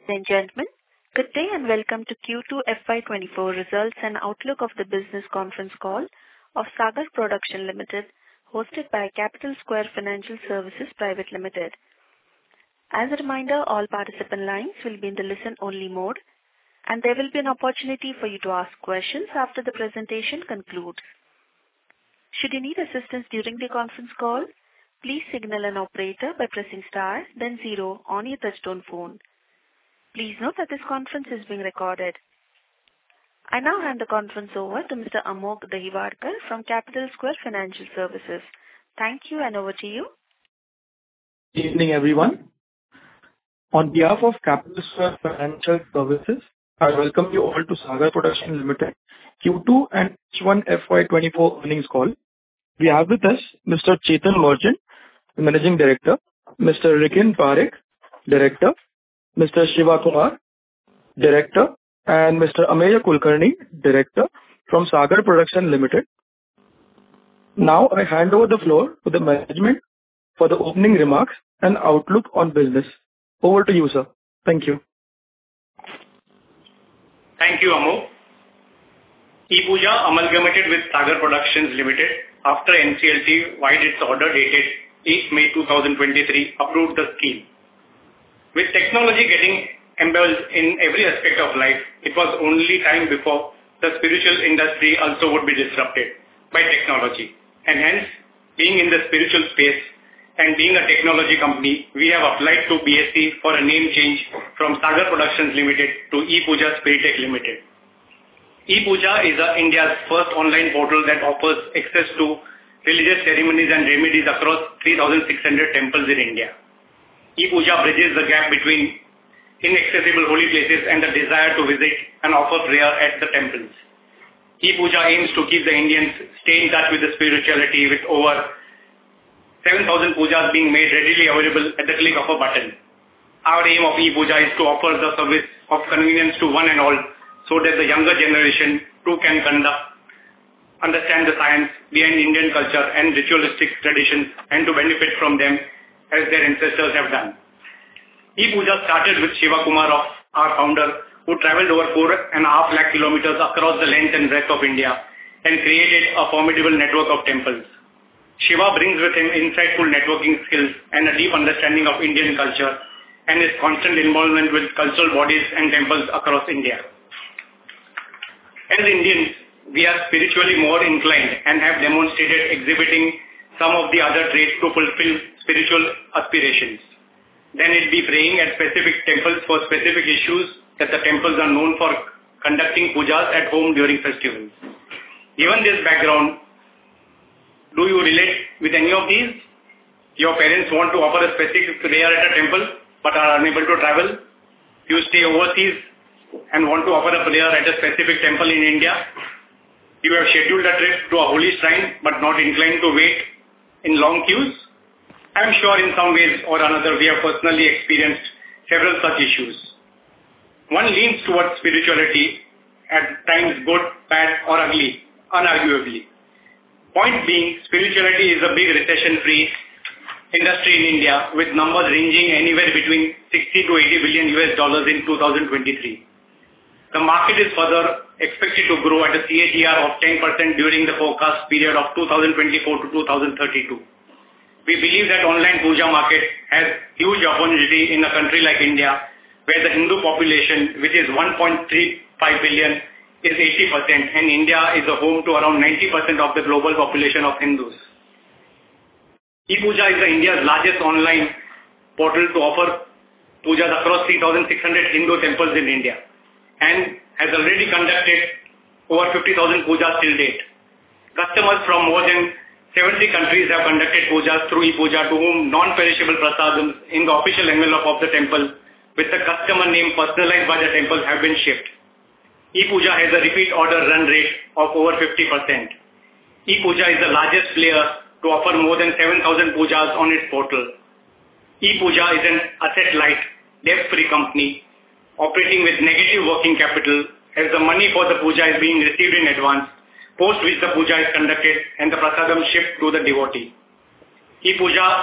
Ladies and gentlemen, good day and welcome to Q2 FY24 Results and Outlook of the Business Conference Call of Sagar Production Limited, hosted by Capital Square Financial Services Private Limited. As a reminder, all participant lines will be in the listen-only mode, and there will be an opportunity for you to ask questions after the presentation concludes. Should you need assistance during the conference call, please signal an operator by pressing star, then 0 on your touchtone phone. Please note that this conference is being recorded. I now hand the conference over to Mr. Amog Dahiwalkar from Capital Square Financial Services. Thank you, and over to you. Good evening, everyone. On behalf of Capital Square Financial Services, I welcome you all to Sagar Production Limited Q2 and H1 FY24 earnings call. We have with us Mr. Chetan Merchant, Managing Director, Mr. Rikin Parekh, Director, Mr. Shiva Kumar, Director, and Mr. Ameya Kulkarni, Director from Sagar Production Limited. Now I hand over the floor to the management for the opening remarks and outlook on business. Over to you, sir. Thank you. Thank you, Amog. Epuja amalgamated with Sagar Productions Limited after NCLT wide its order dated 8 May 2023 approved the scheme. With technology getting embedded in every aspect of life, it was only time before the spiritual industry also would be disrupted by technology. And hence, being in the spiritual space and being a technology company, we have applied to BSE for a name change from Sagar Productions Limited to Epuja Spiritech Limited. Epuja is India's first online portal that offers access to religious ceremonies and remedies across 3,600 temples in India. Epuja bridges the gap between inaccessible holy places and the desire to visit and offer prayer at the temples. Epuja aims to keep the Indians stay in touch with the spirituality, with over 7,000 pujas being made readily available at the click of a button. Our aim of Epuja is to offer the service of convenience to one and all, so that the younger generation too can understand the science behind Indian culture and ritualistic traditions, and to benefit from them as their ancestors have done. Epuja started with Shiva Kumar, our founder, who travelled over 4.5 lakh kilometers across the length and breadth of India and created a formidable network of temples. Shiva brings with him insightful networking skills and a deep understanding of Indian culture and his constant involvement with cultural bodies and temples across India. As Indians, we are spiritually more inclined and have demonstrated exhibiting some of the other traits to fulfill spiritual aspirations. Then it be praying at specific temples for specific issues that the temples are known for conducting pujas at home during festivals. Given this background, do you relate with any of these? Your parents want to offer a specific prayer at a temple but are unable to travel. You stay overseas and want to offer a prayer at a specific temple in India. You have scheduled a trip to a holy shrine but not inclined to wait in long queues. I am sure in some ways or another we have personally experienced several such issues. One leans towards spirituality, at times good, bad or ugly, unarguably. Point being, spirituality is a big recession-free industry in India, with numbers ranging anywhere between $60 to $80 billion in 2023. The market is further expected to grow at a CAGR of 10% during the forecast period of 2024 to 2032. We believe that online puja market has huge opportunity in a country like India, where the Hindu population, which is 1.35 billion, is 80%, and India is a home to around 90% of the global population of Hindus. Epuja is India's largest online portal to offer pujas across 3,600 Hindu temples in India, and has already conducted over 50,000 pujas till date. Customers from more than 70 countries have conducted pujas through Epuja, to whom non-perishable prasadams in the official envelope of the temple with the customer name personalized by the temple have been shipped. Epuja has a repeat order run rate of over 50%. Epuja is the largest player to offer more than 7,000 pujas on its portal. Epuja is an asset-light, debt-free company operating with negative working capital, as the money for the puja is being received in advance, post which the puja is conducted and the prasadam shipped to the devotee. Epuja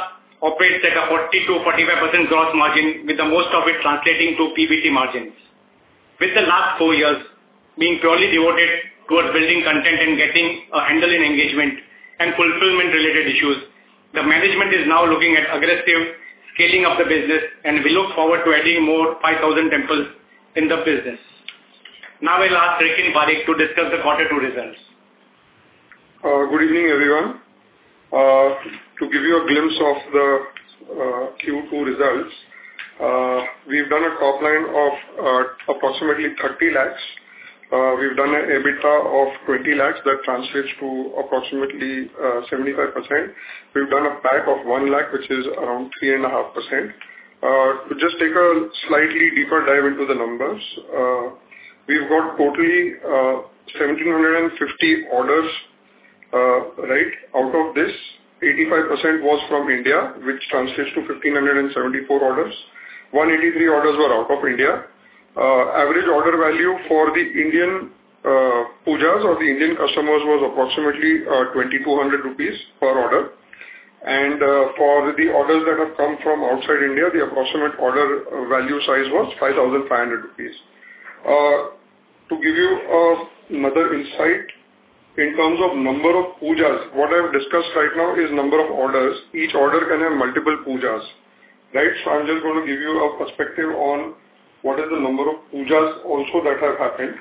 operates at a 40 to 45% gross margin, with the most of it translating to PBT margins. With the last 4 years being purely devoted towards building content and getting a handle in engagement and fulfillment related issues, the management is now looking at aggressive scaling up the business, and we look forward to adding more 5,000 temples in the business. Now I'll ask Rikin Parikh to discuss the quarter 2 results. Good evening, everyone. To give you a glimpse of the Q2 results, we've done a top line of approximately 30 lakhs. We've done an EBITDA of 20 lakhs. That translates to approximately 75%. We've done a PAT of 1 lakh, which is around 3.5%. To just take a slightly deeper dive into the numbers, we've got totally 1,750 orders, right? Out of this, 85% was from India, which translates to 1,574 orders. 183 orders were out of India. Average order value for the Indian pujas or the Indian customers was approximately 2,200 rupees per order. And for the orders that have come from outside India, the approximate order value size was 5,500 rupees. To give you another insight, in terms of number of pujas, what I've discussed right now is number of orders. Each order can have multiple pujas, right? So I'm just going to give you a perspective on what is the number of pujas also that have happened.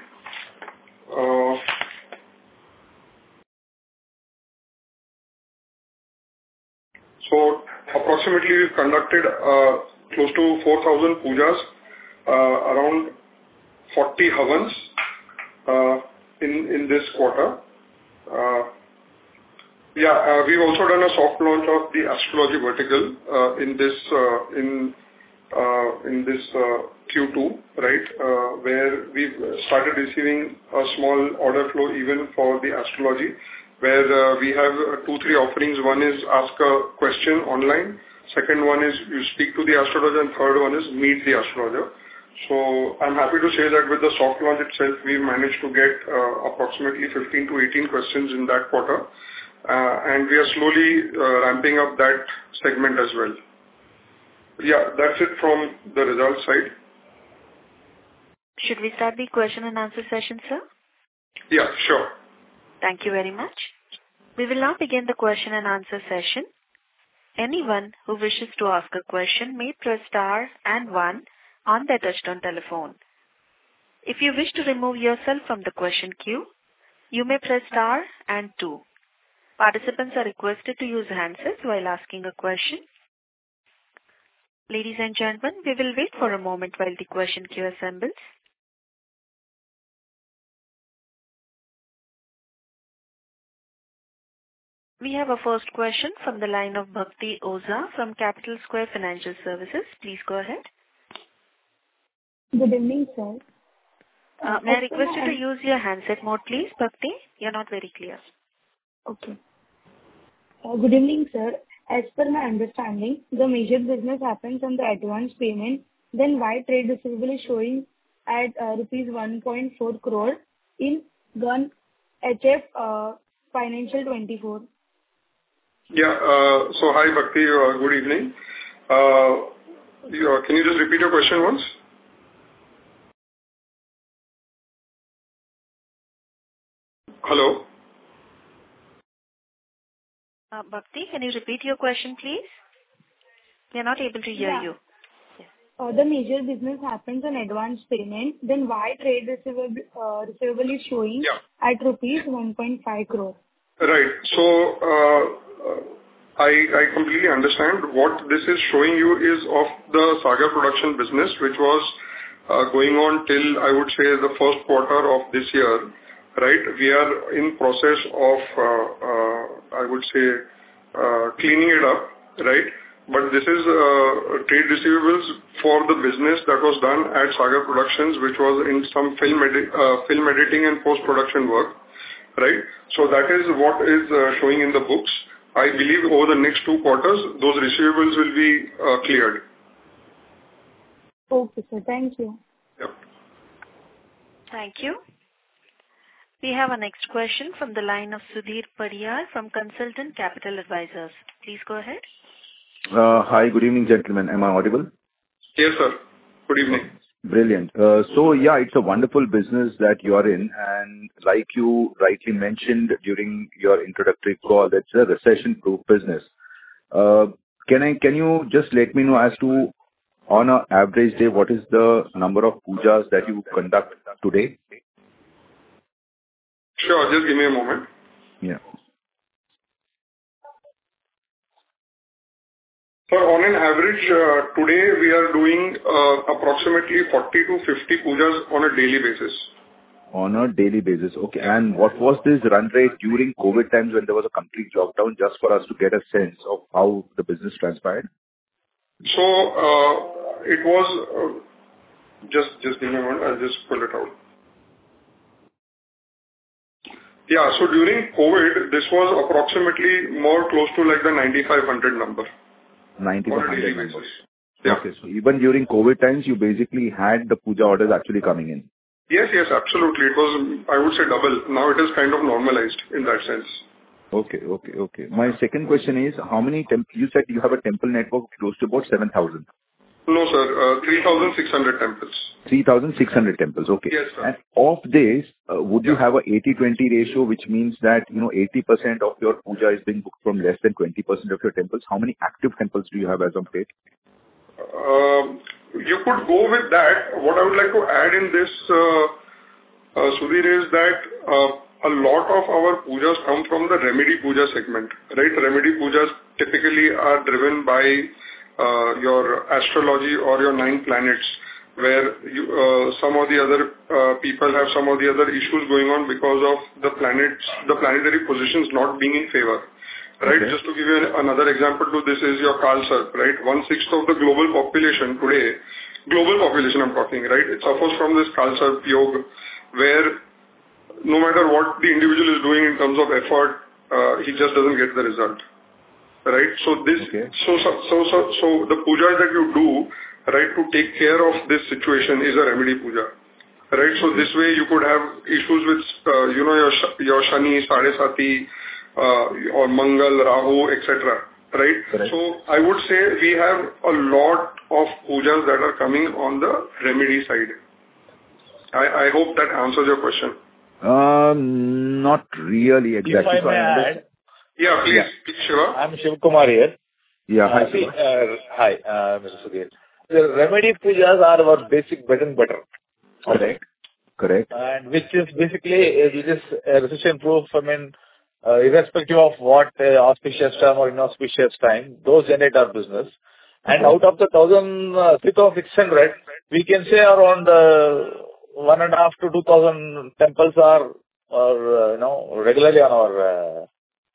So approximately we've conducted close to 4,000 pujas, around 40 havans in this quarter. We've also done a soft launch of the astrology vertical in this Q2, right? Where we've started receiving a small order flow even for the astrology, where we have 2-3 offerings. One is ask a question online. Second one is you speak to the astrologer, and third one is meet the astrologer. So I'm happy to say that with the soft launch itself, we've managed to get approximately 15 to 18 questions in that quarter. And we are slowly ramping up that segment as well. Yeah, that's it from the result side. Should we start the question and answer session, sir? Yeah, sure. Thank you very much. We will now begin the question and answer session. Anyone who wishes to ask a question may press star and 1 on their touchtone telephone. If you wish to remove yourself from the question queue, you may press star and 2. Participants are requested to use handsets while asking a question. Ladies and gentlemen, we will wait for a moment while the question queue assembles. We have a first question from the line of Bhakti Oza from Capital Square Financial Services. Please go ahead. Good evening, sir. May I request you to use your handset mode, please, Bhakti? You're not very clear. Okay. Good evening, sir. As per my understanding, the major business happens on the advance payment. Then why trade receivable is showing at rupees 1.4 crore in Gun HF Financial 24? Yeah. So hi, Bhakti. Good evening. Can you just repeat your question once? Hello? Bhakti, can you repeat your question, please? We are not able to hear you. Yes. The major business happens on advance payment. Then why trade receivable is showing at rupees 1.5 crore? Right. So I completely understand. What this is showing you is of the Sagar Production business, which was going on till, I would say, the first quarter of this year. Right, we are in process of, I would say, cleaning it up, right? But this is trade receivables for the business that was done at Sagar Productions, which was in some film editing and post-production work, right? So that is what is showing in the books. I believe over the next 2 quarters, those receivables will be cleared. Okay, sir. Thank you. Yep. Thank you. We have a next question from the line of Sudhir Pariyar from Consultant Capital Advisors. Please go ahead. Hi, good evening, gentlemen. Am I audible? Yes, sir. Good evening. Brilliant. So yeah, it's a wonderful business that you are in, and like you rightly mentioned during your introductory call, that's a recession-proof business. Can you just let me know as to, on an average day, what is the number of pujas that you conduct today? Sure, just give me a moment. Yeah. So on an average, today we are doing approximately 40 to 50 pujas on a daily basis. On a daily basis. Okay. And what was this run rate during COVID times when there was a complete lockdown, just for us to get a sense of how the business transpired? So, it was, just give me a moment, I'll just pull it out. Yeah, so during COVID, this was approximately more close to like the 9,500 number. 9,500 on a daily numbers. basis. Yeah. Okay. So even during COVID times, you basically had the puja orders actually coming in. Yes, absolutely. It was, I would say, double. Now it is kind of normalized in that sense. Okay. My second question is, how many you said you have a temple network close to about 7,000. No, sir, 3,600 temples. 3,600 temples. Okay. Yes, sir. And of this, would you have a 80-20 ratio, which means that, 80% of your puja is being booked from less than 20% of your temples? How many active temples do you have as of date? You could go with that. What I would like to add in this, Sudhir, is that a lot of our pujas come from the remedy puja segment, right? Remedy pujas typically are driven by your astrology or your 9 planets, where you, some of the other people have some of the other issues going on because of the planets, the planetary positions not being in favor. Right? Okay. Just to give you another example to this is your Kalsarp, right? 1/6 of the global population today, global population I'm talking, right? It suffers from this Kalsarp yoga, where no matter what the individual is doing in terms of effort, he just doesn't get the result. Right? So this, Okay. so the puja that you do, right, to take care of this situation is a remedy puja. Right? So this way you could have issues with, your Shani, Sadesati, or Mangal, Rahu, etc. Right? Correct. So I would say we have a lot of pujas that are coming on the remedy side. I hope that answers your question. Not really exactly. If I may add. Yeah, please, Shiva. I'm Shiv Kumar here. Yeah, hi, Shiva. Hi, Mr. Sudhir. The remedy pujas are our basic bread and butter. Correct. And which is basically, recession proof, irrespective of what auspicious time or inauspicious time, those generate our business. And out of the 3,600, we can say around 1.5 to 2,000 temples are regularly on our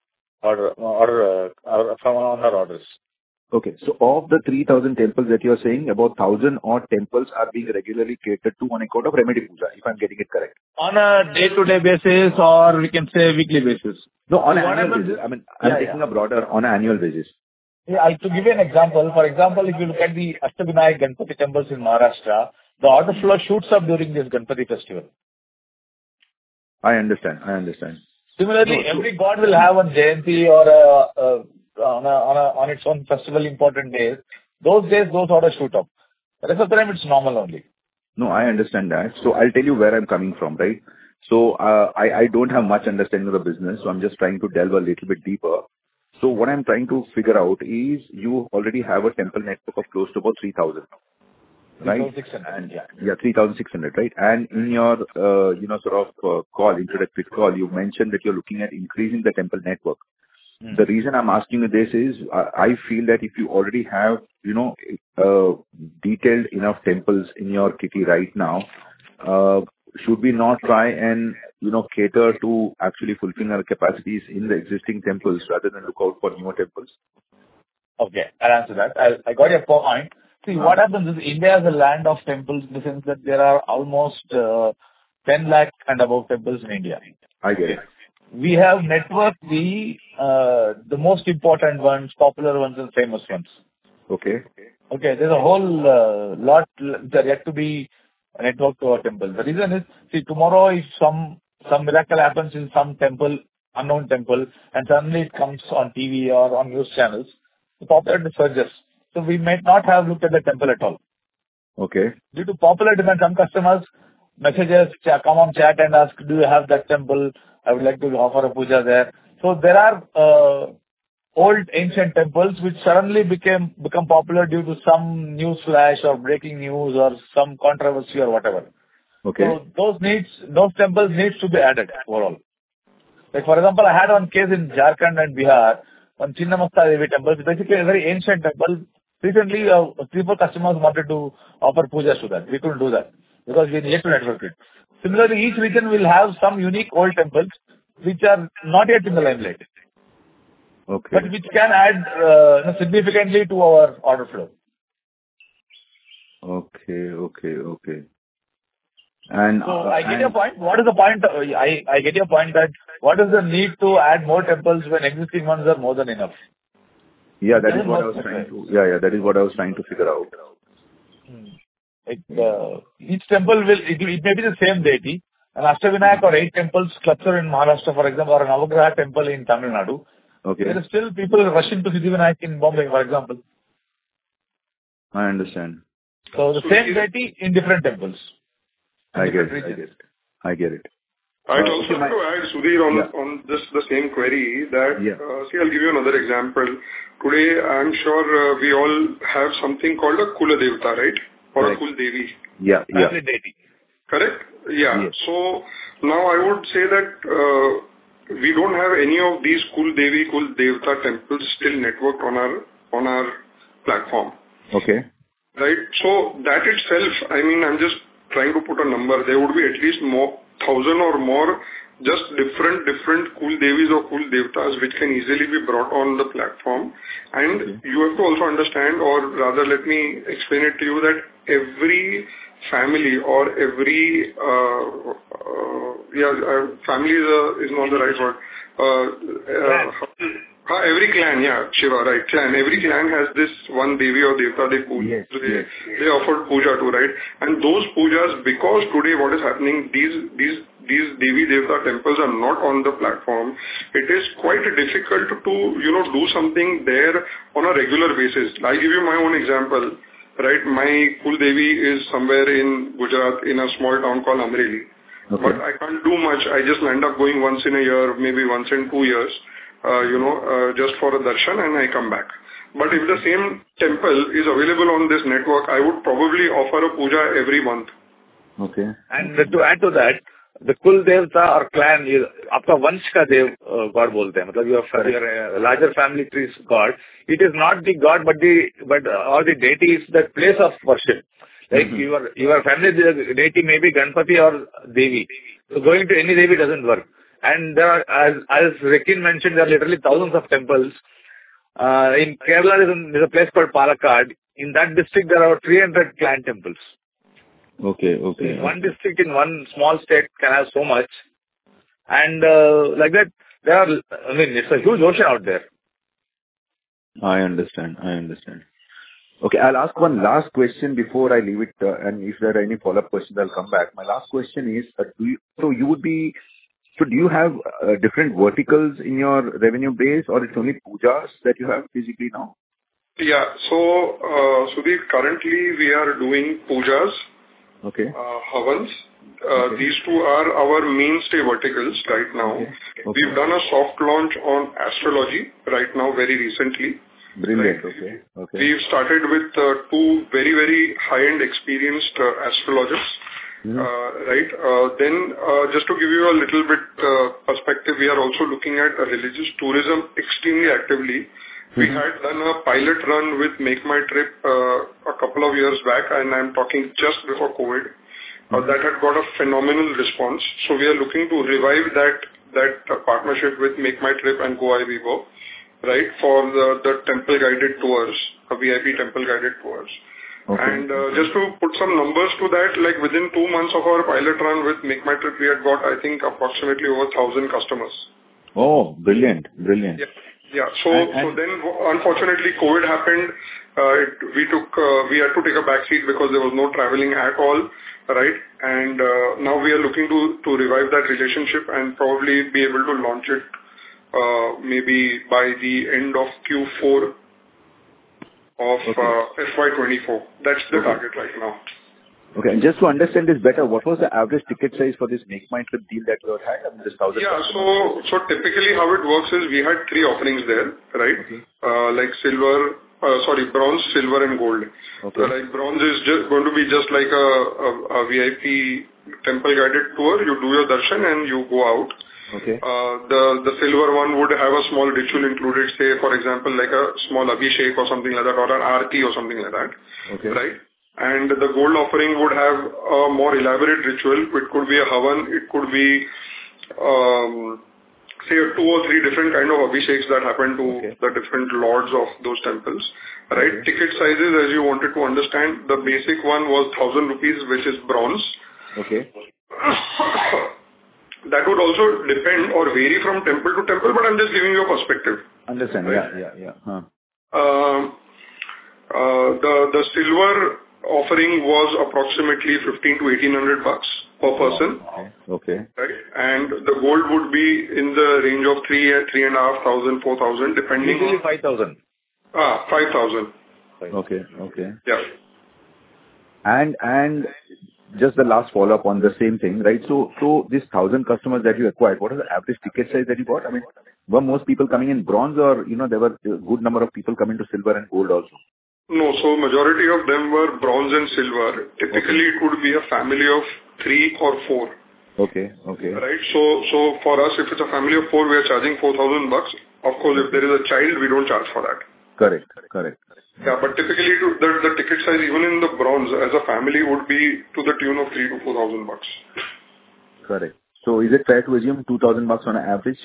orders. Okay. So of the 3,000 temples that you're saying, about 1,000 odd temples are being regularly catered to on account of remedy puja, if I'm getting it correct. On a day-to-day basis, or we can say weekly basis. No, on an annual basis. I'm taking a broader on an annual basis. Yeah, to give you an example, for example, if you look at the Ashtabinayak Ganpati temples in Maharashtra, the order flow shoots up during this Ganpati festival. I understand. Similarly, every god will have a Jayanti or on its own festival important days. Those days, those orders shoot up. The rest of the time, it's normal only. No, I understand that. So I'll tell you where I'm coming from, right? So I don't have much understanding of the business, so I'm just trying to delve a little bit deeper. So what I'm trying to figure out is you already have a temple network of close to about 3,000. Right? 3,600, yeah, 3,600, right? And in your, introductory call, you mentioned that you're looking at increasing the temple network. The reason I'm asking you this is, I feel that if you already have, detailed enough temples in your kitty right now, should we not try and, cater to actually fulfilling our capacities in the existing temples rather than look out for newer temples? Okay, I'll answer that. I got your point. See, what happens is India is a land of temples in the sense that there are almost 10 lakh and above temples in India. I get it. We have networked the most important ones, popular ones and famous ones. Okay. There's a whole lot that yet to be networked to our temple. The reason is, see, tomorrow if some miracle happens in some temple, unknown temple, and suddenly it comes on TV or on news channels, the popularity surges. So we might not have looked at the temple at all. Okay. Due to popular demand, some customers messages come on chat and ask, "Do you have that temple? I would like to offer a puja there." So there are old ancient temples which suddenly become popular due to some news flash or breaking news or some controversy or whatever. Okay. So those temples needs to be added overall. Like for example, I had one case in Jharkhand and Bihar, one Chinnamasta Devi temple. It's basically a very ancient temple. Recently, 3-4 customers wanted to offer pujas to that. We couldn't do that because we need to network it. Similarly, each region will have some unique old temples which are not yet in the limelight. Okay. But which can add significantly to our order flow. Okay. And so I get your point. What is the point? I get your point that what is the need to add more temples when existing ones are more than enough? Yeah, that is what I was trying to. Yeah, that is what I was trying to figure out. Each temple it may be the same deity. An Ashtavinayak or 8 temples cluster in Maharashtra, for example, or an Navagraha temple in Tamil Nadu. Okay. There are still people rushing to Siddhivinayak in Bombay, for example. I understand. So the same deity in different temples. I get it. I'd also like to add, Sudhir, on this the same query that, see, I'll give you another example. Today, I'm sure we all have something called a Kula Devta, right? Or a Kul Devi. Yeah. Deity. Correct? Yeah. Yes. So now I would say that we don't have any of these Kul Devi, Kul Devta temples still networked on our platform. Okay. Right? So that itself, I mean, I'm just trying to put a number. There would be at least 1,000 or more just different Kul Devis or Kul Devtas which can easily be brought on the platform. And you have to also understand, or rather let me explain it to you, that every family or every family is not the right word. Every clan, Shiva, right? Clan. Every clan has this one Devi or Devta they offer puja to, right? And those pujas, because today what is happening, these Devi Devta temples are not on the platform. It is quite difficult to do something there on a regular basis. I'll give you my own example, right? My Kul Devi is somewhere in Gujarat in a small town called Amreli. Okay. But I can't do much. I just end up going once in a year, maybe once in 2 years. Just for a darshan, and I come back. But if the same temple is available on this network, I would probably offer a puja every month. Okay. And to add to that, the Kul Devta or clan is आपका वंश का देव God बोलते हैं. मतलब your larger family tree's God. It is not the God, but all the deity is the place of worship. Like your family deity may be Ganpati or Devi. So going to any Devi doesn't work. And there are, as Rekin mentioned, there are literally thousands of temples. In Kerala, there's a place called Palakkad. In that district, there are 300 clan temples. Okay. So one district in one small state can have so much. And like that, it's a huge ocean out there. I understand. Okay, I'll ask one last question before I leave it. And if there are any follow-up questions, I'll come back. My last question is, do you have different verticals in your revenue base, or it's only pujas that you have physically now? Yeah. So, Sudhir, currently we are doing pujas, havans. These two are our mainstay verticals right now. Okay. We've done a soft launch on astrology right now, very recently. Brilliant. Right. Okay. We've started with 2 very, very high-end experienced astrologers. Right. Then, just to give you a little bit perspective, we are also looking at religious tourism extremely actively. We had done a pilot run with Make My Trip a couple of years back, and I'm talking just before COVID. That had got a phenomenal response. So we are looking to revive that partnership with Make My Trip and Go I Vivo, right, for the temple guided tours, VIP temple guided tours. Okay. And just to put some numbers to that, like within 2 months of our pilot run with Make My Trip, we had got, I think, approximately over 1,000 customers. Oh, brilliant. Yeah. So then, unfortunately, COVID happened. We had to take a back seat because there was no traveling at all, right? And now we are looking to revive that relationship and probably be able to launch it maybe by the end of Q4 of FY24. That's the target right now. Okay. And just to understand this better, what was the average ticket size for this Make My Trip deal that you had? I mean, this 1,000. Yeah. So typically how it works is we had 3 offerings there, right? Okay. Like bronze, silver, and gold. Okay. So like bronze is just going to be just like a VIP temple guided tour. You do your darshan and you go out. Okay. The silver one would have a small ritual included, say for example like a small abhishek or something like that, or an aarti or something like that. Okay. Right? And the gold offering would have a more elaborate ritual. It could be a havan, it could be say 2 or 3 different kind of abhisheks that happen to the different lords of those temples. Right? Okay. Ticket sizes, as you wanted to understand, the basic one was 1,000 rupees, which is bronze. Okay. That would also depend or vary from temple to temple, but I'm just giving you a perspective. Understand. Right? Yeah. Huh. The silver offering was approximately $1,500 to $1,800 per person. Okay. Right? And the gold would be in the range of 3,500, 4,000, depending Usually on 5,000. 5,000. Okay. Yeah. And just the last follow-up on the same thing, right? So these 1,000 customers that you acquired, what is the average ticket size that you got? I mean, were most people coming in bronze or, there were a good number of people coming to silver and gold also? No, so majority of them were bronze and silver. Typically, it would be a family of 3 or 4. Okay. Right? So for us, if it's a family of 4, we are charging $4,000. Of course, if there is a child, we don't charge for that. Correct. Yeah, but typically the ticket size, even in the bronze, as a family, would be to the tune of $3,000 to $4,000. Correct. So is it fair to assume $2,000 on an average?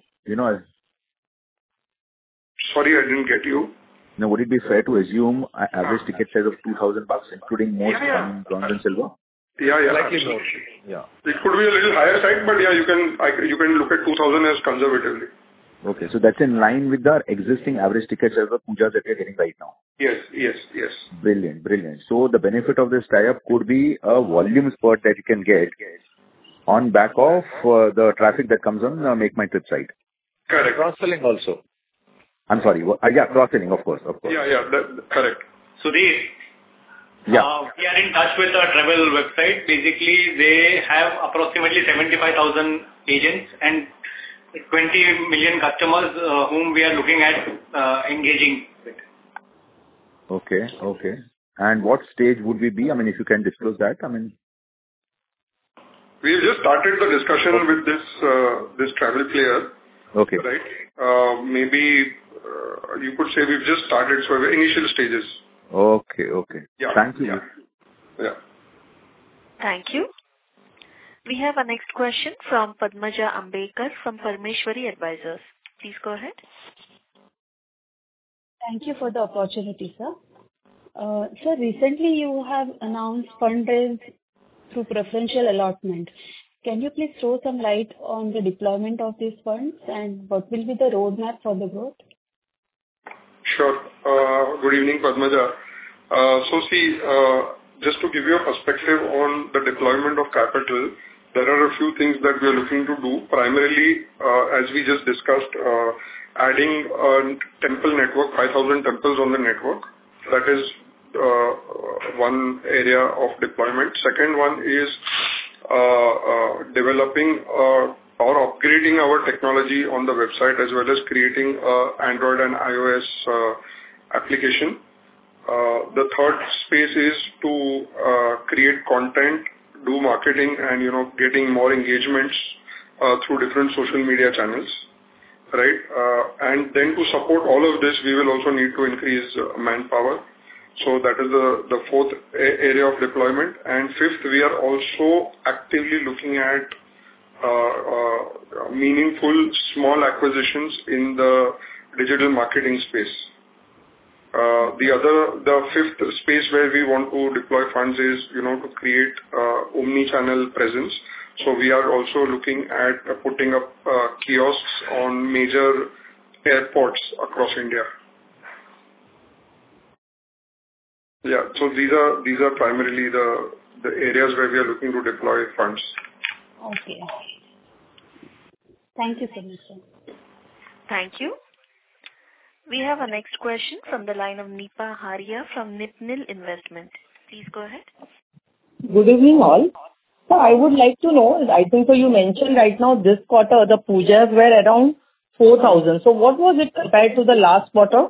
Sorry, I didn't get you. Now, would it be fair to assume an average ticket size of $2,000, including most bronze and silver? Yeah. Slightly more. Yeah. It could be a little higher side, but yeah, you can look at 2,000 as conservatively. Okay, so that's in line with the existing average ticket size of pujas that you're getting right now. Yes. Brilliant. So the benefit of this tie-up could be a volume spurt that you can get on back of the traffic that comes on Make My Trip site. Correct. Cross-selling also. I'm sorry. Cross-selling, of course. Yeah, correct. Sudhir, we are in touch with the travel website. Basically, they have approximately 75,000 agents and 20 million customers whom we are looking at engaging with. Okay. And what stage would we be? I mean, if you can disclose that, I mean. We've just started the discussion with this travel player. Okay. Right? Maybe you could say we've just started, so initial stages. Okay. Yeah. Thank you. Yeah. Thank you. We have our next question from Padmaja Ambekar from Parmeshwari Advisors. Please go ahead. Thank you for the opportunity, sir. Sir, recently you have announced fundraise through preferential allotment. Can you please throw some light on the deployment of these funds and what will be the roadmap for the growth? Sure. Good evening, Padmaja. Just to give you a perspective on the deployment of capital, there are a few things that we are looking to do. Primarily, as we just discussed, adding a temple network, 5,000 temples on the network. That is one area of deployment. Second one is developing or upgrading our technology on the website, as well as creating Android and iOS application. The third space is to create content, do marketing, and getting more engagements through different social media channels, right? And then to support all of this, we will also need to increase manpower. So that is the fourth area of deployment. And fifth, we are also actively looking at meaningful small acquisitions in the digital marketing space. The fifth space where we want to deploy funds is, to create omni-channel presence. So we are also looking at putting up kiosks on major airports across India. Yeah, so these are primarily the areas where we are looking to deploy funds. Okay. Thank you so much, sir. Thank you. We have our next question from the line of Nipa Haria from Nipnil Investment. Please go ahead. Good evening, all. So I would like to know, I think so you mentioned right now this quarter, the pujas were around 4,000. So what was it compared to the last quarter?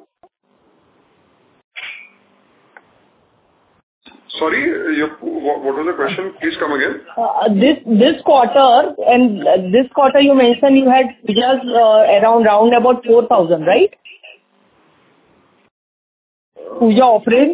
Sorry, what was the question? Please come again. This quarter, and this quarter you mentioned you had pujas around about 4,000, right? Puja offerings?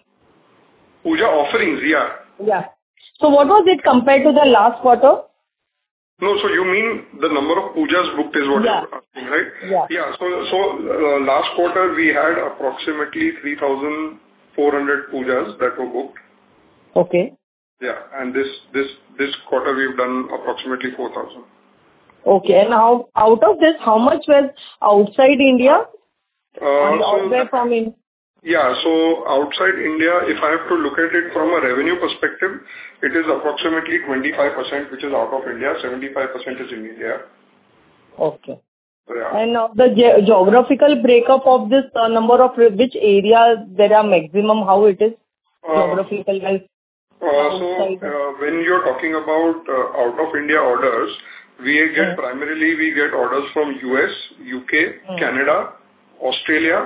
Puja offerings, yeah. Yeah. So what was it compared to the last quarter? No, so you mean the number of pujas booked is what you're asking, right? Yeah. Yeah. So last quarter we had approximately 3,400 pujas that were booked. Okay. Yeah. And this quarter we've done approximately 4,000. Okay. And out of this, how much was outside India? Outside from India? Yeah. So outside India, if I have to look at it from a revenue perspective, it is approximately 25%, which is out of India. 75% is in India. Okay. Yeah. And the geographical breakup of this number of which areas there are maximum, how it is geographical wise? So when you're talking about out of India orders, primarily we get orders from US, UK, Canada, Australia,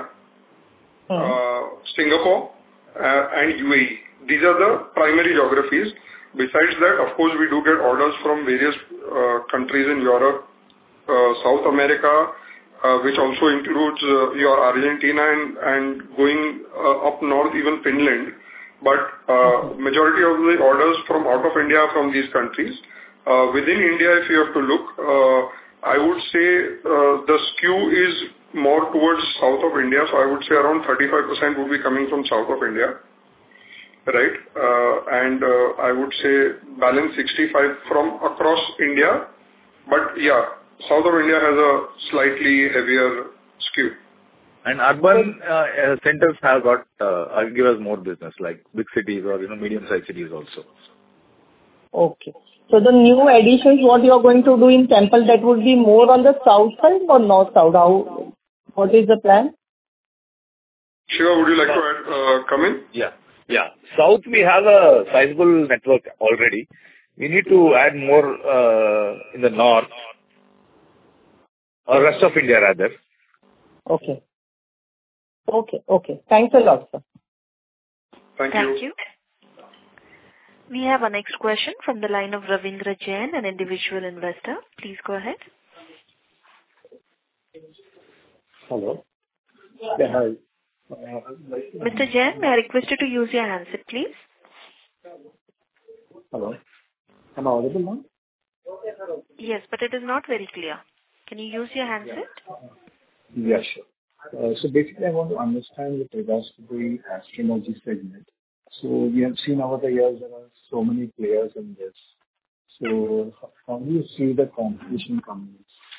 Singapore, and UAE. These are the primary geographies. Besides that, of course, we do get orders from various countries in Europe, South America, which also includes your Argentina and going up north, even Finland. But majority of the orders from out of India are from these countries. Within India, if you have to look, I would say the skew is more towards south of India. So I would say around 35% would be coming from south of India. Right. And I would say balance 65 from across India. But yeah, south of India has a slightly heavier skew. And urban centers have got give us more business, like big cities or medium-sized cities also. Okay. So the new additions, what you are going to do in temple, that would be more on the south side or north south? What is the plan? Shiva, would you like to come in? Yeah. Yeah. South, we have a sizable network already. We need to add more in the north or rest of India rather. Okay. Okay. Thanks a lot, sir. Thank you. Thank you. We have our next question from the line of Ravindra Jain, an individual investor. Please go ahead. Hello. Yeah, hi. Mr. Jain, may I request you to use your handset, please? Hello. Am I audible now? Yes, but it is not very clear. Can you use your handset? Yeah, sure. So basically, I want to understand with regards to the astrology segment. So we have seen over the years there are so many players in this. So how do you see the competition coming?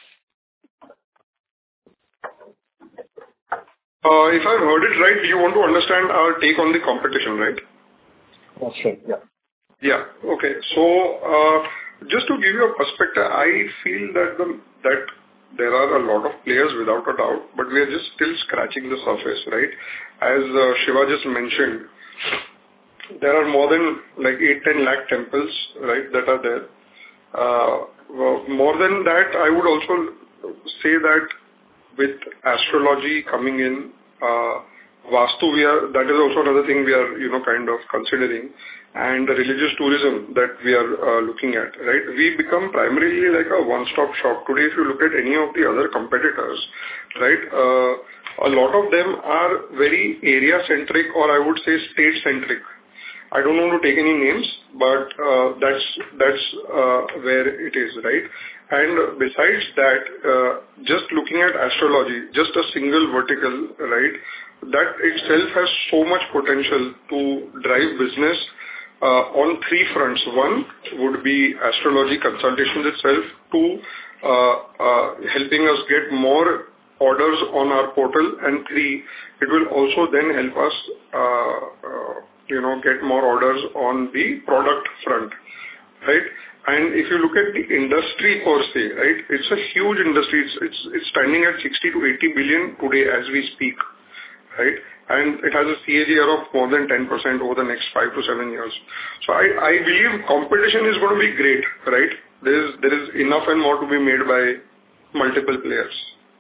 If I've heard it right, you want to understand our take on the competition, right? That's right, yeah. Yeah. Okay. So just to give you a perspective, I feel that there are a lot of players without a doubt, but we are just still scratching the surface, right? As Shiva just mentioned, there are more than like 8-10 lakh temples, right, that are there. More than that, I would also say that with astrology coming in, Vastu, that is also another thing we are, kind of considering, and the religious tourism that we are looking at, right? We become primarily like a one-stop shop. Today, if you look at any of the other competitors, right, a lot of them are very area-centric, or I would say state-centric. I don't want to take any names, but that's where it is, right? And besides that, just looking at astrology, just a single vertical, right, that itself has so much potential to drive business on three fronts. One would be astrology consultations itself. Two, helping us get more orders on our portal. And three, it will also then help us get more orders on the product front, right? And if you look at the industry per se, right, it's a huge industry. It's standing at 60 to 80 billion today as we speak, right? And it has a CAGR of more than 10% over the next 5 to 7 years. So I believe competition is going to be great, right? There is enough and more to be made by multiple players.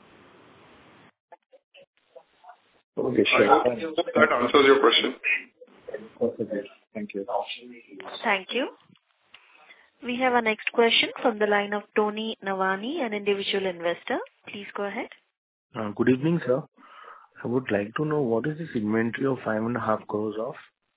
Okay, sure. I hope that answers your question. Okay, thank you. Thank you. We have our next question from the line of Tony Navani, an individual investor. Please go ahead. Good evening, sir. I would like to know what is this inventory of 5.5 crores of?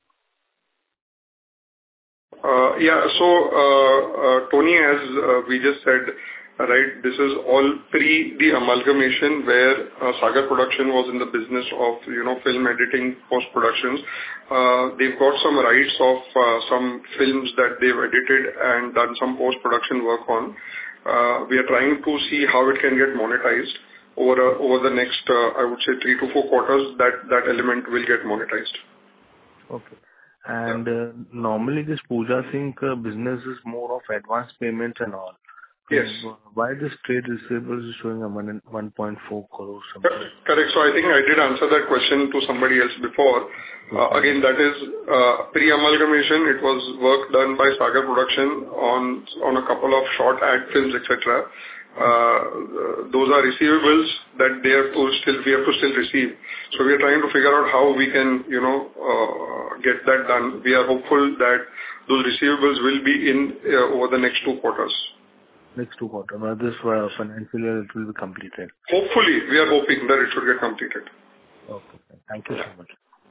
Tony, as we just said, right, this is all pre the amalgamation where Sagar Production was in the business of, film editing, post-productions. They've got some rights of some films that they've edited and done some post-production work on. We are trying to see how it can get monetized over the next, I would say 3 to 4 quarters, that element will get monetized. Okay. And normally this Puja Sync business is more of advance payments and all. Yes. Why this trade receivables is showing a 1.4 crores? Correct. So I think I did answer that question to somebody else before. Again, that is pre-amalgamation. It was work done by Sagar Production on a couple of short ad films, etc. Those are receivables that we have to still receive. So we are trying to figure out how we can, get that done. We are hopeful that those receivables will be in over the next 2 quarters. Next 2 quarters. Now this financial year it will be completed. Hopefully, we are hoping that it should get completed. Okay. Thank you so much.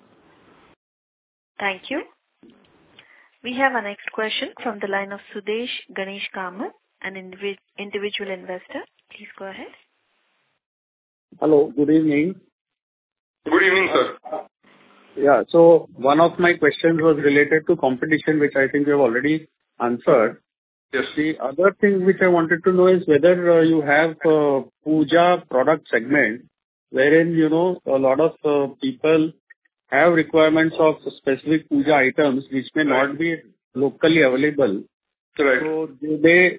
Thank you. We have our next question from the line of Sudesh Ganesh Kamath, an individual investor. Please go ahead. Hello, good evening. Good evening, sir. Yeah, so one of my questions was related to competition, which I think you have already answered. Yes. The other thing which I wanted to know is whether you have a Puja product segment wherein, a lot of people have requirements of specific Puja items which may not be locally available. Correct. So do they,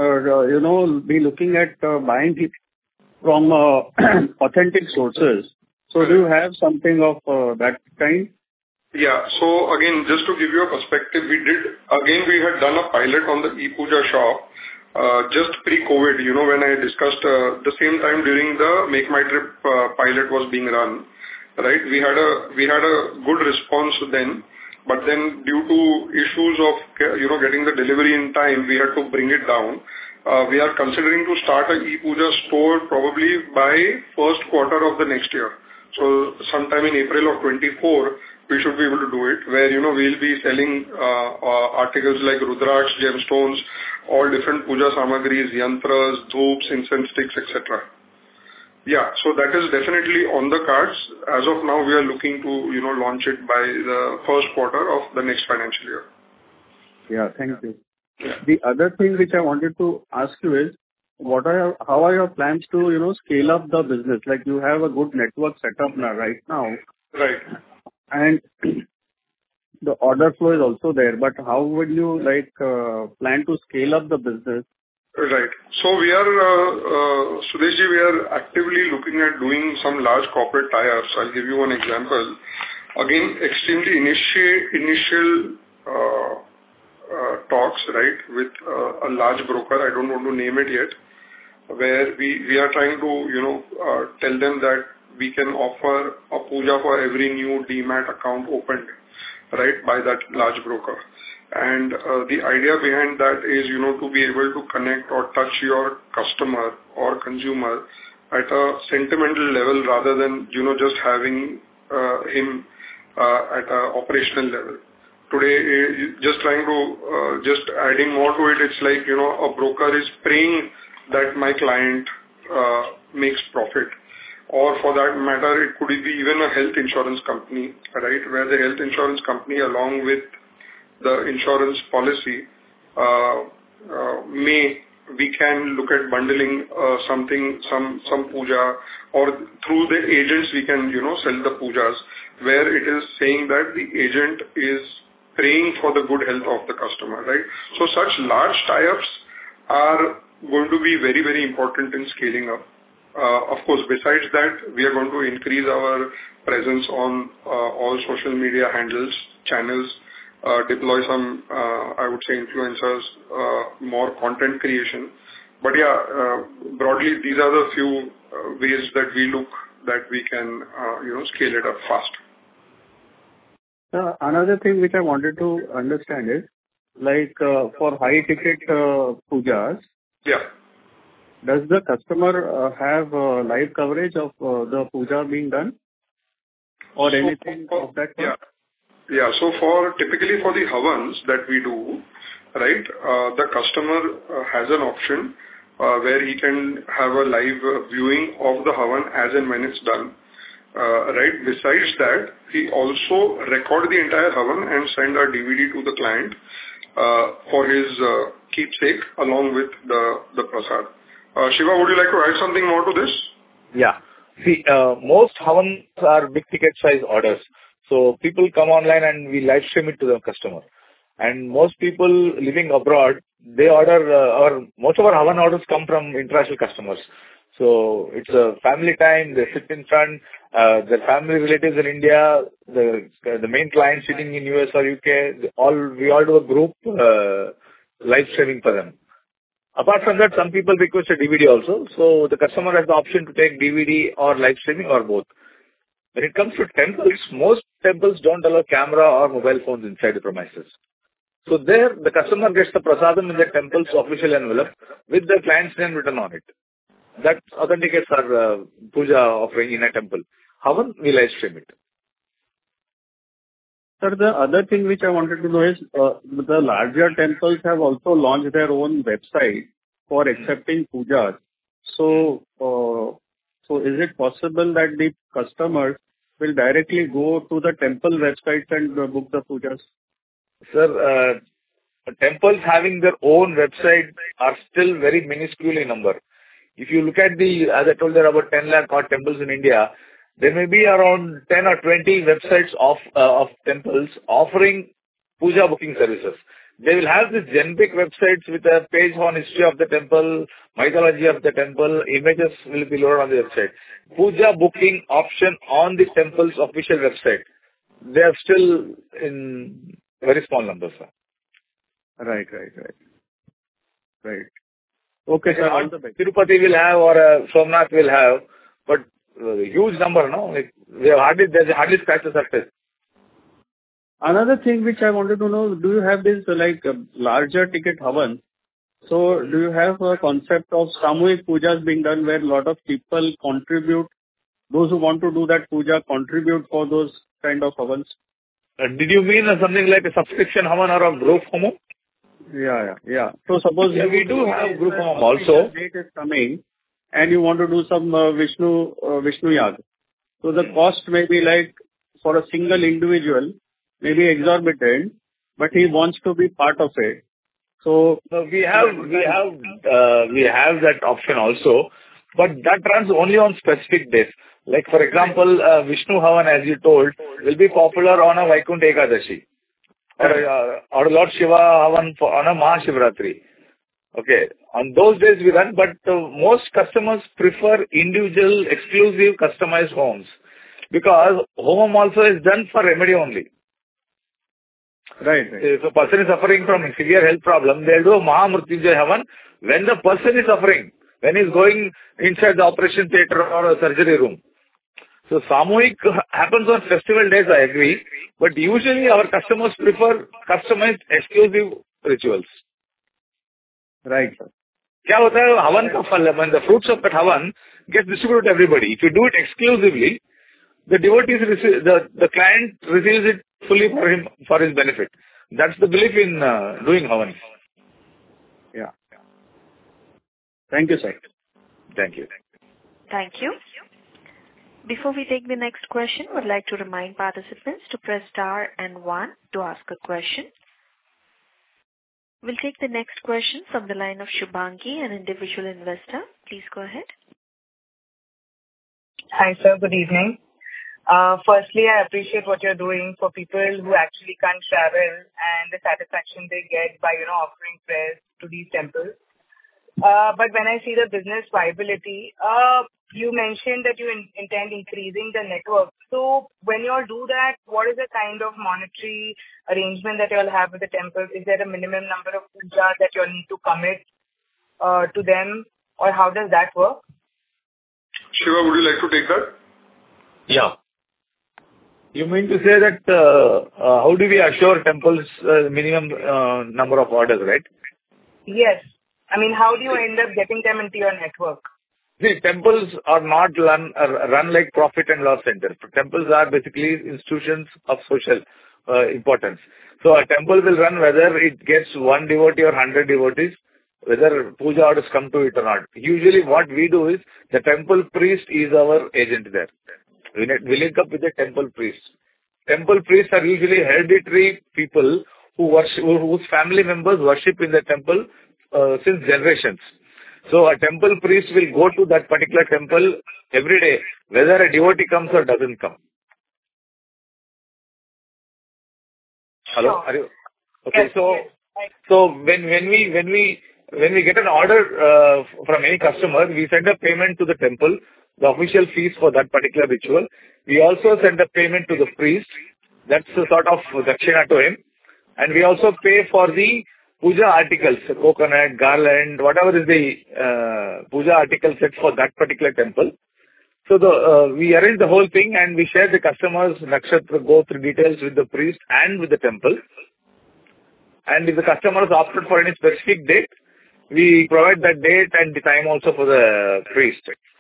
be looking at buying it from authentic sources? So do you have something of that kind? Yeah. So again, just to give you a perspective, we had done a pilot on the ePuja shop just pre-COVID, when I discussed the same time during the Make My Trip pilot was being run, right? We had a good response then, but then due to issues of, getting the delivery in time, we had to bring it down. We are considering to start a ePuja store probably by first quarter of the next year. So sometime in April of 24, we should be able to do it, where, we'll be selling articles like Rudraksh, gemstones, all different puja samagris, yantras, dhoops, incense sticks, etc. Yeah, so that is definitely on the cards. As of now, we are looking to, launch it by the first quarter of the next financial year. Yeah, thank you. Yeah. The other thing which I wanted to ask you is, how are your plans to, scale up the business? Like you have a good network set up right now. Right. And the order flow is also there, but how would you plan to scale up the business? Right. So we are, Sudeshji, we are actively looking at doing some large corporate tie-ups. I'll give you one example. Again, extremely initial talks, right, with a large broker. I don't want to name it yet, where we are trying to, tell them that we can offer a puja for every new Demat account opened, right, by that large broker. And the idea behind that is, to be able to connect or touch your customer or consumer at a sentimental level rather than, just having him at an operational level. Today, just trying to, just adding more to it, it's like, a broker is praying that my client makes profit. Or for that matter, it could be even a health insurance company, right, where the health insurance company along with the insurance policy, we can look at bundling some puja, or through the agents we can, sell the pujas, where it is saying that the agent is praying for the good health of the customer, right? So such large tie-ups are going to be very, very important in scaling up. Of course, besides that, we are going to increase our presence on all social media handles, channels, deploy some, I would say, influencers, more content creation. But yeah, broadly, these are the few ways that we look that we can, scale it up fast. Another thing which I wanted to understand is, like, for high ticket pujas, yeah, does the customer have live coverage of the puja being done or anything of that sort? Yeah. So typically for the Havans that we do, right, the customer has an option where he can have a live viewing of the Havan as and when it's done. Right. Besides that, we also record the entire Havan and send our DVD to the client for his keepsake along with the prasad. Shiva, would you like to add something more to this? Yeah. See, most Havans are big ticket size orders. So people come online and we live stream it to the customer. And most people living abroad, they order, most of our Havan orders come from international customers. So it's a family time, they sit in front, their family relatives in India, the main client sitting in US or UK, we all do a group live streaming for them. Apart from that, some people request a DVD also. So the customer has the option to take DVD or live streaming or both. When it comes to temples, most temples don't allow camera or mobile phones inside the premises. So there, the customer gets the prasadam in the temple's official envelope with the client's name written on it. That authenticates our puja offering in a temple. Havan, we live stream it. Sir, the other thing which I wanted to know is, the larger temples have also launched their own website for accepting pujas. So is it possible that the customers will directly go to the temple website and book the pujas? Sir, temples having their own website are still very minuscule in number. If you look at as I told, there are about 10 lakh odd temples in India. There may be around 10 or 20 websites of temples offering puja booking services. They will have these generic websites with a page on history of the temple, mythology of the temple, images will be loaded on the website. Puja booking option on the temple's official website. They are still in very small numbers, sir. Right. Okay, sir. All the best. Tirupati will have or Somnath will have, but huge number, no? Like there's hardly scratched the surface. Another thing which I wanted to know, do you have this larger ticket Havan? So do you have a concept of Samuhik pujas being done where a lot of people contribute, those who want to do that puja contribute for those kind of Havans? Did you mean something like a subscription Havan or a group Home? Yeah. So suppose we do have group Home also. Date is coming and you want to do some Vishnu Yag. So the cost may be like for a single individual, maybe exorbitant, but he wants to be part of it. So we have that option also, but that runs only on specific days. Like for example, Vishnu Havan, as you told, will be popular on a Vaikuntha Ekadashi or Lord Shiva Havan on a Mahashivratri. Okay, on those days we run, but most customers prefer individual, exclusive, customized homes because home also is done for remedy only. Right. If a person is suffering from a severe health problem, they'll do a Mahamrutyunjay Havan when the person is suffering, when he's going inside the operation theatre or a surgery room. So Samuhik happens on festival days, I agree, but usually our customers prefer customized, exclusive rituals. Right, sir. क्या होता है हवन का फल when the fruits of that havan get distributed to everybody. If you do it exclusively, the devotees the client receives it fully for his benefit. That's the belief in doing havan. Yeah. Thank you, sir. Thank you. Thank you. Before we take the next question, I would like to remind participants to press star and 1 to ask a question. We'll take the next question from the line of Shubhangi, an individual investor. Please go ahead. Hi, sir. Good evening. Firstly, I appreciate what you're doing for people who actually can't travel and the satisfaction they get by, offering prayers to these temples. But when I see the business viability, you mentioned that you intend increasing the network. So when you all do that, what is the kind of monetary arrangement that you all have with the temples? Is there a minimum number of pujas that you all need to commit to them, or how does that work? Shiva, would you like to take that? Yeah. You mean to say that how do we assure temples minimum number of orders, right? Yes. I mean, how do you end up getting them into your network? See, temples are not run like profit and loss centers. Temples are basically institutions of social importance. So a temple will run whether it gets 1 devotee or 100 devotees, whether puja orders come to it or not. Usually what we do is the temple priest is our agent there. We link up with the temple priest. Temple priests are usually hereditary people whose family members worship in the temple since generations. So a temple priest will go to that particular temple every day, whether a devotee comes or doesn't come. Hello? Are you okay? Yes, So when we get an order from any customer, we send a payment to the temple, the official fees for that particular ritual. We also send a payment to the priest. That's a sort of dakshina to him. And we also pay for the puja articles, coconut, garland, whatever is the puja article set for that particular temple. So we arrange the whole thing and we share the customer's nakshatra, go through details with the priest and with the temple. And if the customer has opted for any specific date, we provide that date and the time also for the priest.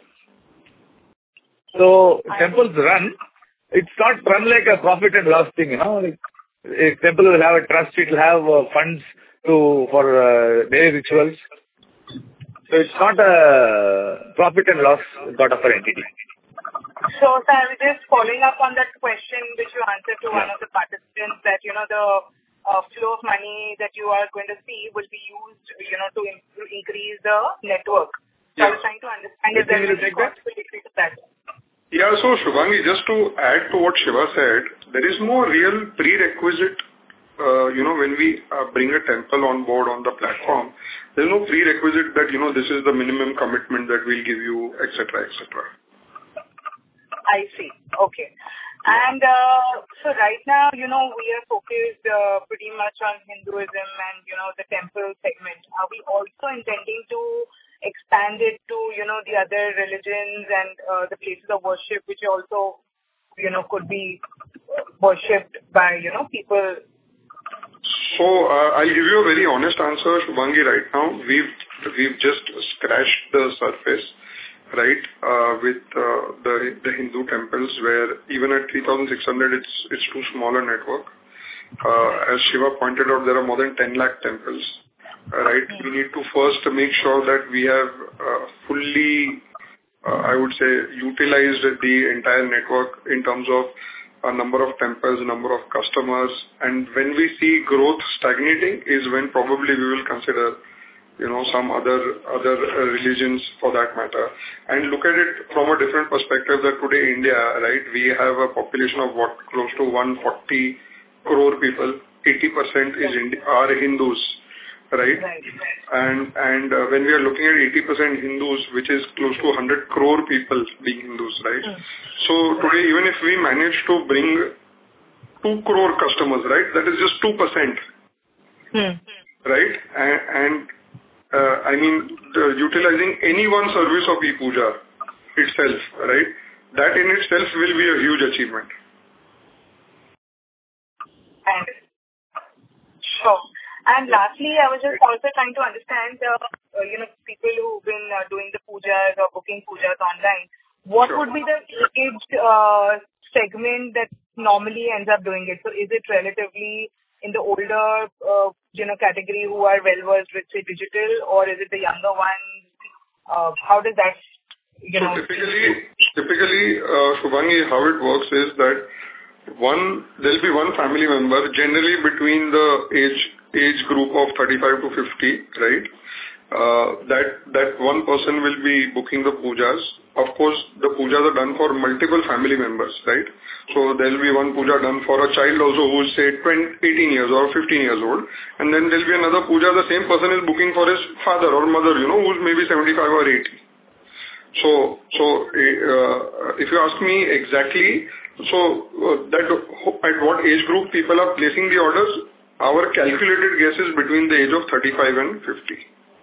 So temples run, it's not run like a profit and loss thing, Like, a temple will have a trust, it will have funds for daily rituals. So it's not a profit and loss sort of an entity. So, sir, I was just following up on that question which you answered to one of the participants that, the flow of money that you are going to see will be used, to increase the network. So I was trying to understand if there is any possibility to that. Yeah, so Shubhangi, just to add to what Shiva said, there is no real prerequisite, when we bring a temple on board on the platform, there's no prerequisite that, this is the minimum commitment that we'll give you, etc., etc. I see. Okay. And so right now, we are focused pretty much on Hinduism and, the temple segment. Are we also intending to expand it to, the other religions and the places of worship which also, could be worshipped by, people? So I'll give you a very honest answer, Shubhangi, right now. We've just scratched the surface, right, with the Hindu temples where even at 3,600 it's too small a network. As Shiva pointed out, there are more than 10 lakh temples, right? We need to first make sure that we have fully, I would say, utilized the entire network in terms of a number of temples, number of customers, and when we see growth stagnating is when probably we will consider some other religions for that matter, and look at it from a different perspective that today India, right, we have a population of close to 140 crore people, 80% are Hindus, right? And when we are looking at 80% Hindus, which is close to 100 crore people being Hindus, right? So today, even if we manage to bring 2 crore customers, right, that is just 2%, right? And I mean, utilizing any one service of e-puja itself, right, that in itself will be a huge achievement. Sure. And lastly, I was just also trying to understand, people who've been doing the pujas or booking pujas online, what would be the age segment that normally ends up doing it? So is it relatively in the older, category who are well-versed with, say, digital, or is it the younger ones? How does that, So typically, Shubhangi, how it works is that there'll be one family member, generally between the age group of 35 to 50, right? that one person will be booking the pujas. Of course, the pujas are done for multiple family members, right? So there will be one puja done for a child also who is, say, 18 years or 15 years old. And then there will be another puja, the same person is booking for his father or mother, who's maybe 75 or 80. So if you ask me exactly, that at what age group people are placing the orders, our calculated guess is between the age of 35 and 50.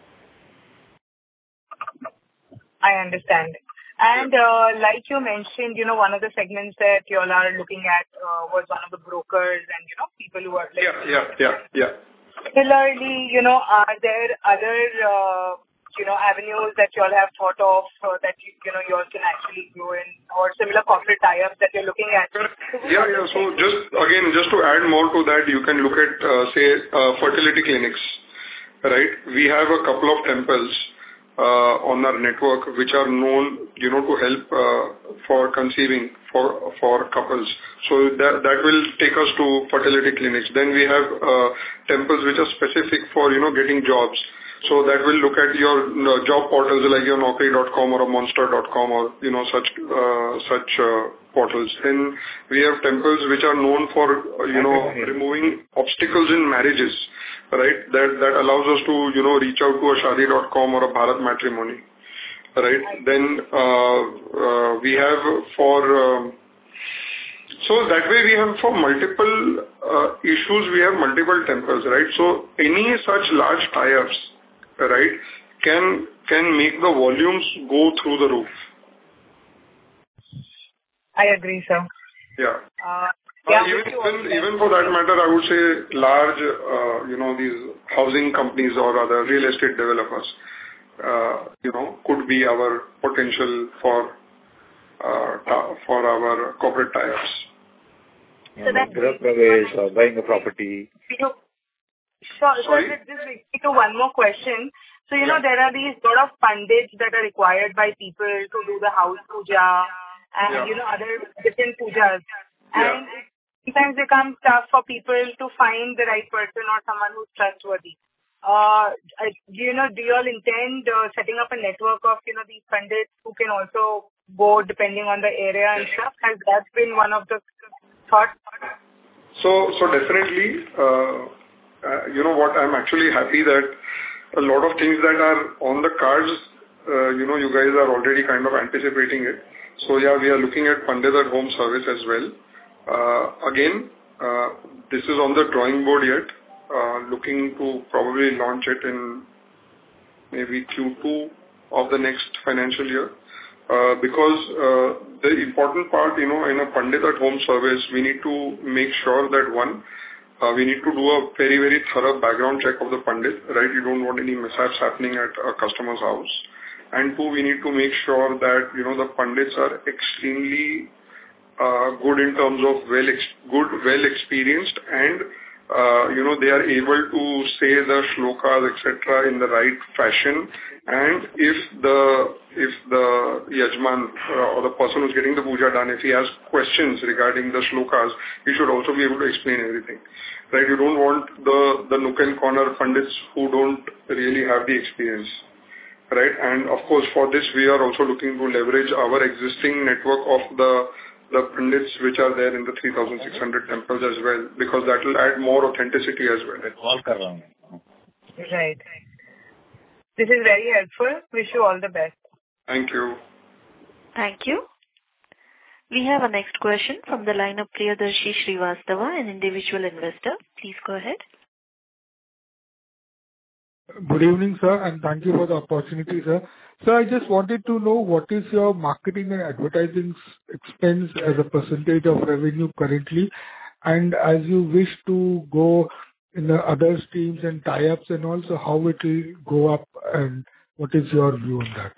I understand. And like you mentioned, one of the segments that you all are looking at was one of the brokers and, people who are... Yeah. Similarly, are there other, avenues that you all have thought of that, you all can actually grow in, or similar corporate tie-ups that you're looking at? Yeah. So just to add more to that, you can look at, fertility clinics, right? We have a couple of temples on our network which are known, to help for conceiving for couples. So that will take us to fertility clinics. Then we have temples which are specific for, getting jobs. So that will look at your job portals like your Naukri.com or a Monster.com or, such portals. Then we have temples which are known for, removing obstacles in marriages, right? That allows us to, reach out to a Shaadi.com or a Bharat Matrimony, right? Then we have for... So that way we have for multiple issues, we have multiple temples, right? So any such large tie-ups, right, can make the volumes go through the roof. I agree, sir. Yeah. Even for that matter, I would say large, these housing companies or other real estate developers, could be our potential for our corporate tie-ups. So that's buying a property. Sure. So just to one more question. So, there are these sort of pundits that are required by people to do the house puja and, other different pujas. Yeah. And sometimes it becomes tough for people to find the right person or someone who's trustworthy. Do you all intend setting up a network of, these pundits who can also go depending on the area and stuff? Has that been one of the thoughts? So definitely, what, I'm actually happy that a lot of things that are on the cards, you guys are already kind of anticipating it. So yeah, we are looking at Pandit at Home service as well. Again, this is on the drawing board yet. Looking to probably launch it in maybe Q2 of the next financial year. Because the important part, in a Pandit at Home service, we need to make sure that one, we need to do a very, very thorough background check of the Pandit, right? You don't want any mishaps happening at a customer's house. And two, we need to make sure that, the Pandits are extremely good in terms of well experienced and, they are able to say the shlokas, etc. in the right fashion. And if the yajman or the person who's getting the puja done, if he has questions regarding the shlokas, he should also be able to explain everything, right? You don't want the nook and corner Pandits who don't really have the experience, right? And of course, for this, we are also looking to leverage our existing network of the Pandits which are there in the 3,600 temples as well, because that will add more authenticity as well. Right. This is very helpful. Wish you all the best. Thank you. Thank you. We have a next question from the line of Priyadarshi Srivastava, an individual investor. Please go ahead. Good evening, sir, and thank you for the opportunity, sir. Sir, I just wanted to know what is your marketing and advertising expense as a percentage of revenue currently, and as you wish to go in the other streams and tie-ups and also how it will go up, and what is your view on that?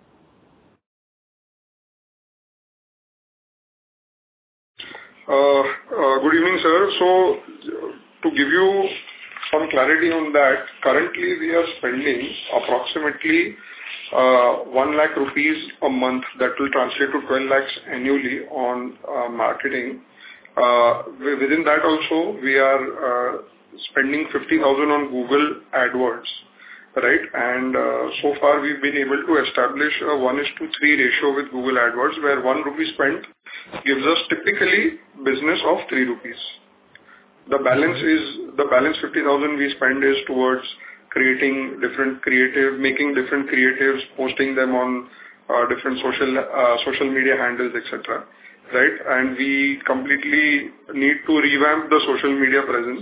Good evening, sir. So, to give you some clarity on that, currently we are spending approximately 1 lakh rupees a month. That will translate to 12 lakhs annually on marketing. Within that also, we are spending 50,000 on Google AdWords, right? And so far, we've been able to establish a 1:3 ratio with Google AdWords, where 1 rupee spent gives us typically business of 3 rupees. The balance 50,000 we spend is towards creating different making different creatives, posting them on different social media handles, etc. Right? And we completely need to revamp the social media presence.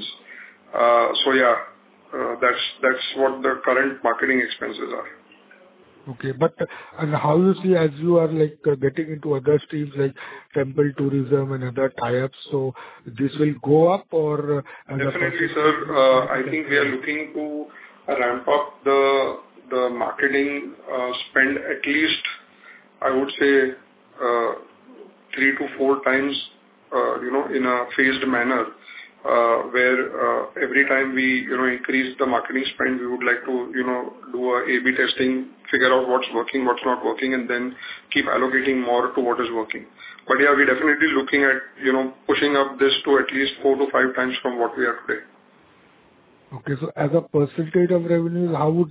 That's what the current marketing expenses are. Okay. And how you see as you are like getting into other streams like temple tourism and other tie-ups, so this will go up or? Definitely, sir. I think we are looking to ramp up the marketing spend at least, I would say, 3 to 4 times, in a phased manner, where every time we, increase the marketing spend, we would like to, do a A/B testing, figure out what's working, what's not working, and then keep allocating more to what is working. But yeah, we're definitely looking at, pushing up this to at least 4 to 5 times from what we are today. Okay. So as a percentage of revenues, how would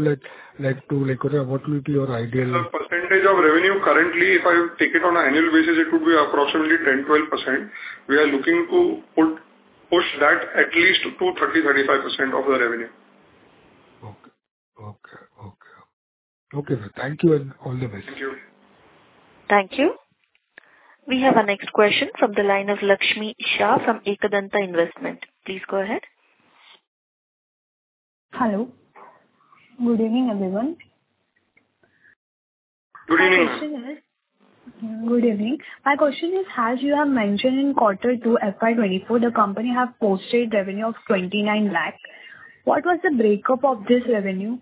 what will be your ideal? The percentage of revenue currently, if I take it on an annual basis, it would be approximately 10-12%. We are looking to push that at least to 30-35% of the revenue. Okay, sir. Thank you and all the best. Thank you. Thank you. We have our next question from the line of Lakshmi Shah from Ekadanta Investment. Please go ahead. Hello. Good evening, everyone. Good evening. Good evening. My question is, as you have mentioned in quarter 2 FY24, the company have posted revenue of 29 lakh. What was the breakup of this revenue?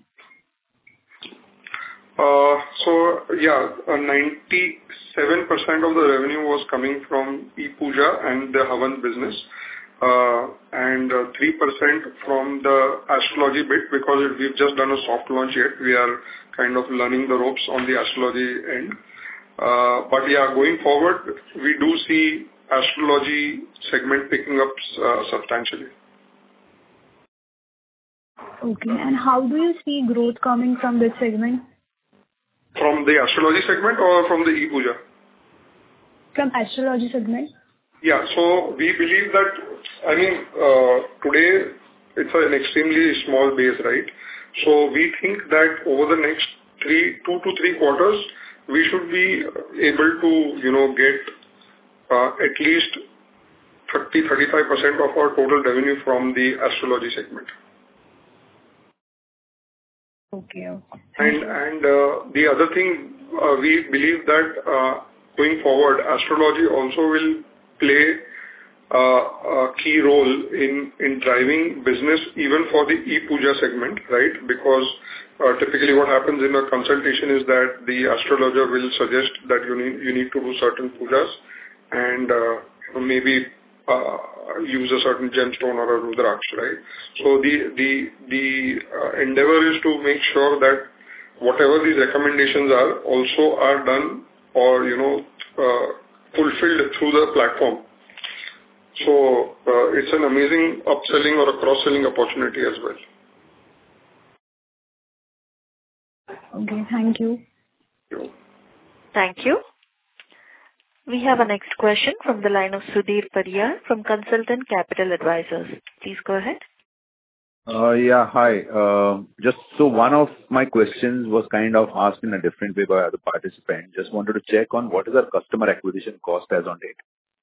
97% of the revenue was coming from ePooja and the Havan business, and 3% from the astrology bit, because we've just done a soft launch yet. We are kind of learning the ropes on the astrology end. But yeah, going forward, we do see astrology segment picking up substantially. Okay. And how do you see growth coming from this segment? From the astrology segment or from the ePooja? From astrology segment. Yeah. So we believe that, today it's an extremely small base, right? So we think that over the next 2 to 3 quarters, we should be able to, get at least 30-35% of our total revenue from the astrology segment. Okay. And the other thing, we believe that going forward, astrology also will play a key role in driving business even for the ePooja segment, right? Because typically what happens in a consultation is that the astrologer will suggest that you need to do certain pujas and maybe use a certain gemstone or a rudraksh, right? So the endeavor is to make sure that whatever these recommendations are done or fulfilled through the platform. So it's an amazing upselling or a cross-selling opportunity as well. Okay, thank you. Thank you. We have a next question from the line of Sudhir Pariyar from Consultant Capital Advisors. Please go ahead. Yeah, hi. Just so one of my questions was kind of asked in a different way by other participants. Just wanted to check on what is our customer acquisition cost as on date.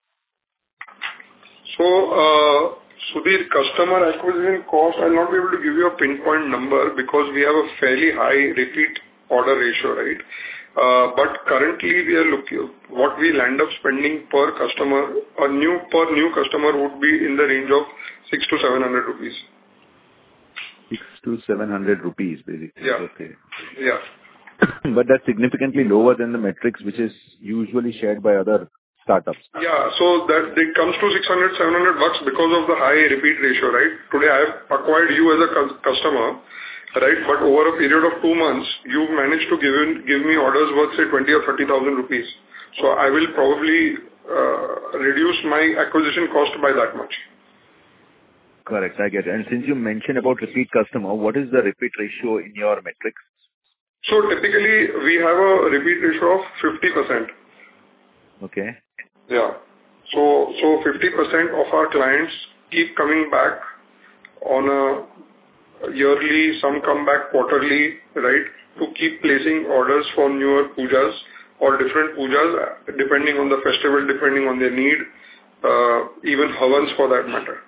So, Sudhir, customer acquisition cost, I'll not be able to give you a pinpoint number because we have a fairly high repeat order ratio, right? But currently we are looking, what we land up spending per customer, per new customer would be in the range of 600 to 700 rupees. 600 to 700 rupees, basically. Yeah. Okay. Yeah. But that's significantly lower than the metrics which is usually shared by other startups. Yeah. So that it comes to $600-700 because of the high repeat ratio, right? Today I have acquired you as a customer, right? But over a period of 2 months, you've managed to give me orders worth, say, 20 or 30,000 rupees. So I will probably reduce my acquisition cost by that much. Correct. I get it. And since you mentioned about repeat customer, what is the repeat ratio in your metrics? So typically, we have a repeat ratio of 50%. Okay. Yeah. So 50% of our clients keep coming back on a yearly, some come back quarterly, right? To keep placing orders for newer pujas or different pujas, depending on the festival, depending on their need, even havans for that matter.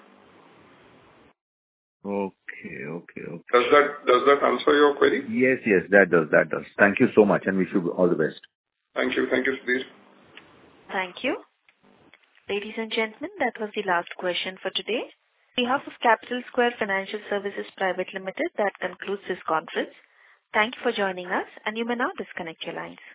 Okay. Does that answer your query? Yes, that does. Thank you so much, and wish you all the best. Thank you, Sudhir. Thank you. Ladies and gentlemen, that was the last question for today. On behalf of Capital Square Financial Services Private Limited, that concludes this conference. Thank you for joining us, and you may now disconnect your lines.